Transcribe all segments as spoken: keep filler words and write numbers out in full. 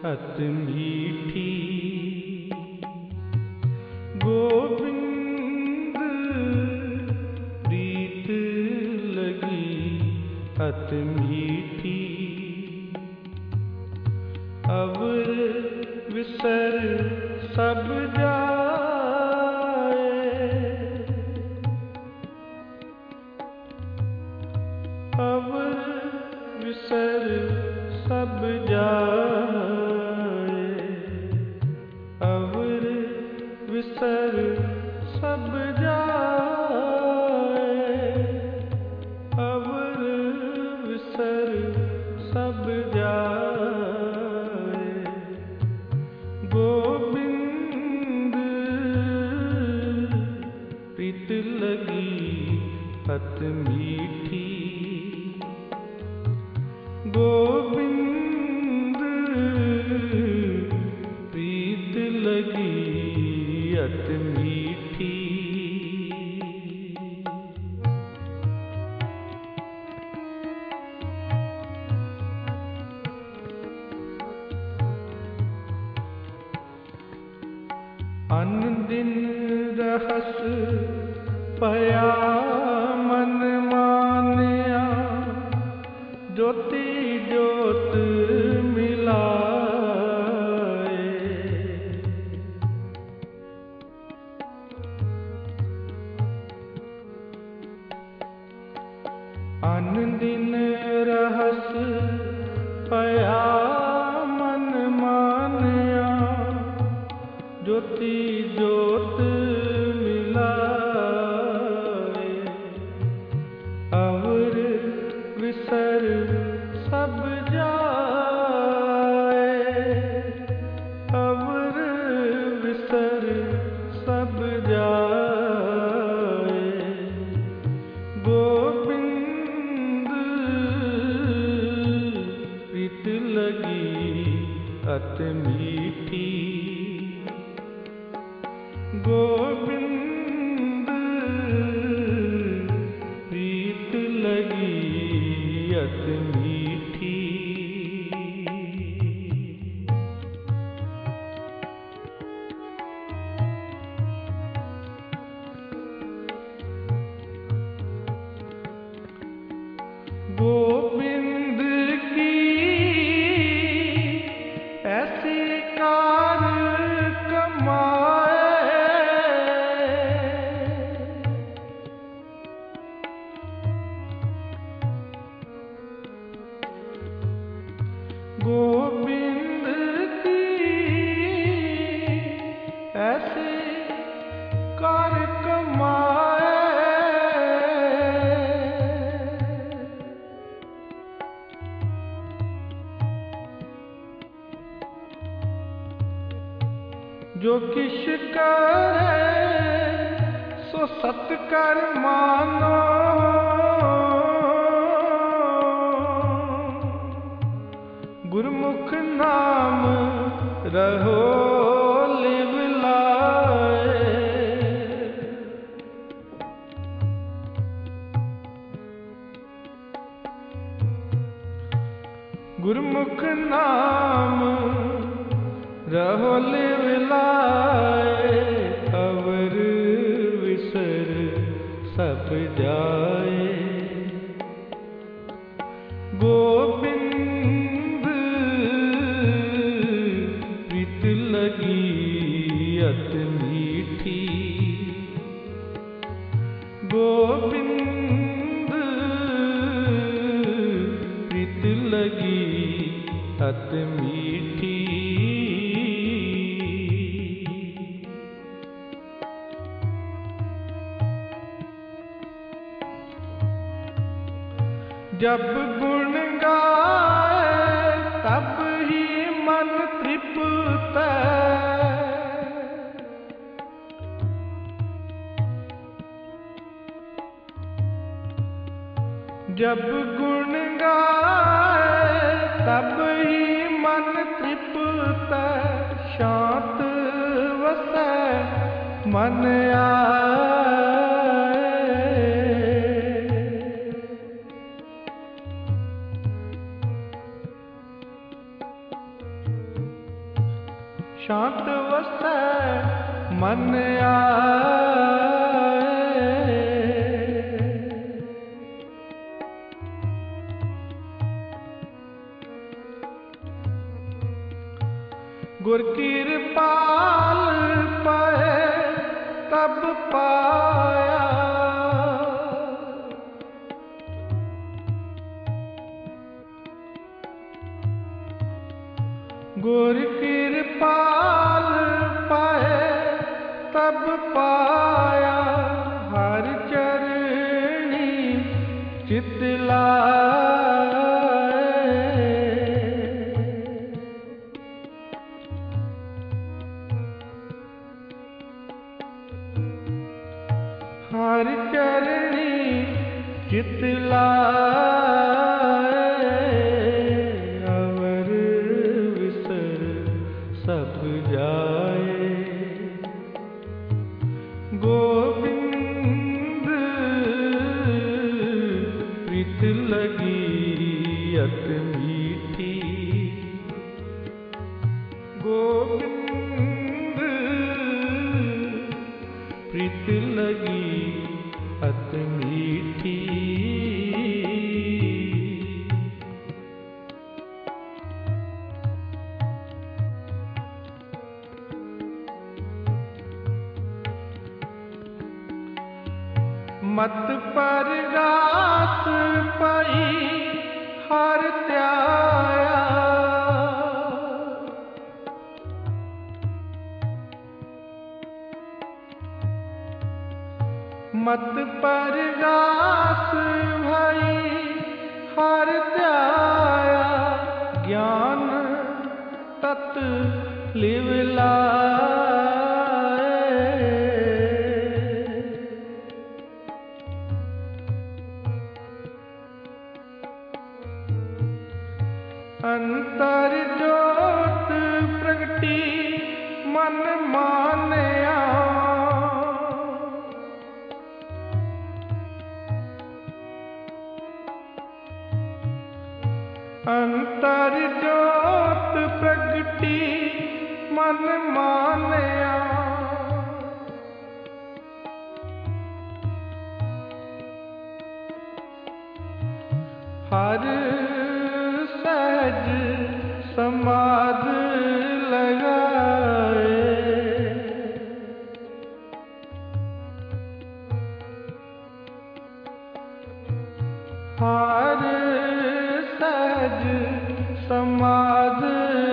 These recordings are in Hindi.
अत मीठी। गोविंद प्रीत लगी अत मीठी। अवर विसर सब जाए, अवर विसर सब जाए, अवर विसर सब जाए, अवर विसर सब जाए। गोविंद प्रीत लगी अत मीठी। गोविंद प्रीत लगी अत मीठी। अन दिन रहस पया मन मानिया, ज्योति ज्योत मिलाए। अन दिन रहस पया मन मानिया, ज्योति ज्योत मिलाए। अवर विसर सब जाए, अवर विसर सब जाए। गोविंद प्रीत लगी अत मीठी। गोविंद प्रीत लगी अत मीठी। गोविंद की ऐसी कार कमाए, गोविंद की ऐसी कार कमाए। जो किश करे सो सत कर मानो, गुरमुख नाम रहो लिव लाए। गुरमुख नाम रहो लिव लाए। अवर विसर सब जाए। गोविंद प्रीत लगी अत मीठी। गोविंद प्रीत लगी अत मीठी। जब गुण गाए तब ही मन तृप्त, जब गुण गाए तब ही मन तृप्त। शांत वसै मन आए। शांत वसै मन आए। गुर कृपाल पाए तब पाया, गुर कृपाल पाए तब पाया, हर चरणी चित लाए। हर चरणी चित लाए, अवर विसर सब जाए। गोविंद प्रीत लगी अत मीठी, गोविंद प्रीत लगी अत मीठी। मत पर रास पई हर त्याया, मत पर रास भई हर त्याया, ज्ञान तत लिव लाए। अंतर जोत प्रगटी मन मानया, अंतर जोत प्रगटी मन मानया, हर सहज समाध लगाए। हर सहज समाध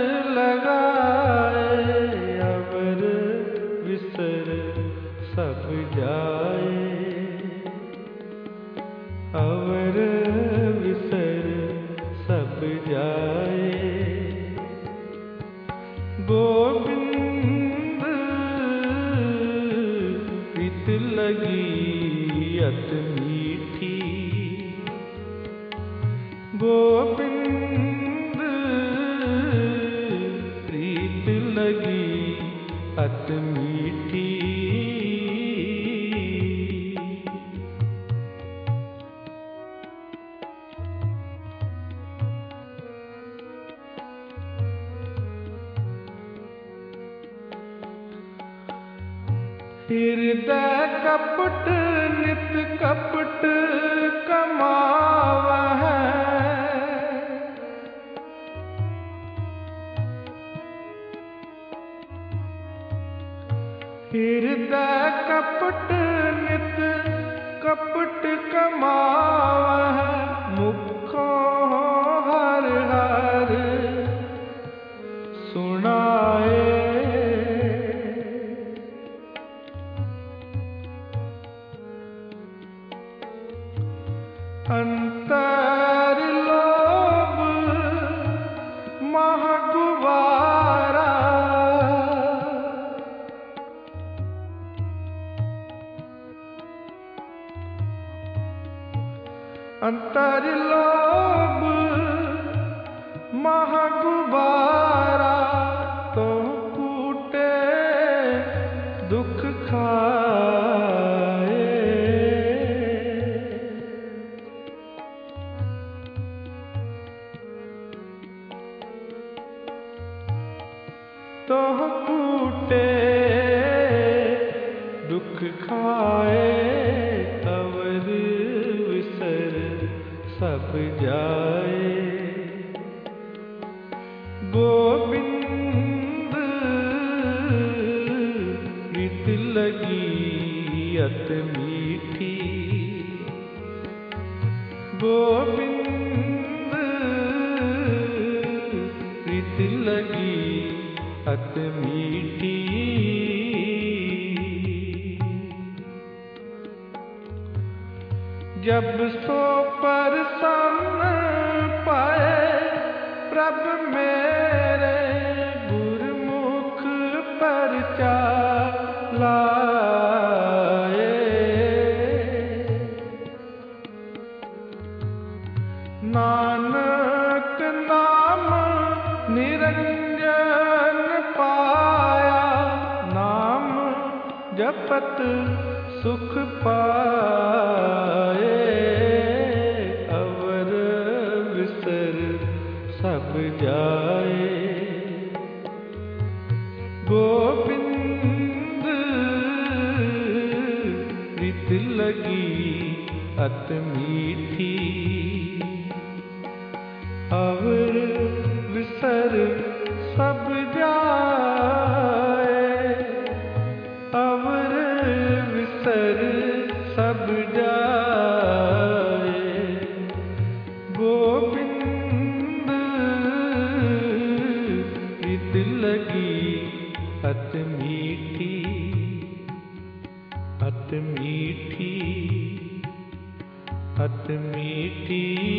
लगाए, अवर विसर सब जाए। अवर विसर सब जाए। गोविंद प्रीत लगी अत मीठी, गोविंद प्रीत लगी अत मीठी। हृदय कपट नित कपट कमावै, हृदय कपट नित कपट कमावै, मुखों हर हर सुनाए। अंतर लोभ महगुबारा, अंतर लोभ महगुबारा, तो कूटे दुख खाए। तो गोबिंद प्रीत लगी अत मीठी। जब सो परसन पाए प्रभ मेरे गुरमुख पर लाए। नानक नाम निरंजन पाया, नाम जपत सुख पाए। अवर विसर सब जाए। गोविंद प्रीत लगी अत मीठी। अवर विसर सब जाए। अवर विसर सब जाए। गोविंद प्रीत लगी अत मीठी। अत मीठी अत मीठी।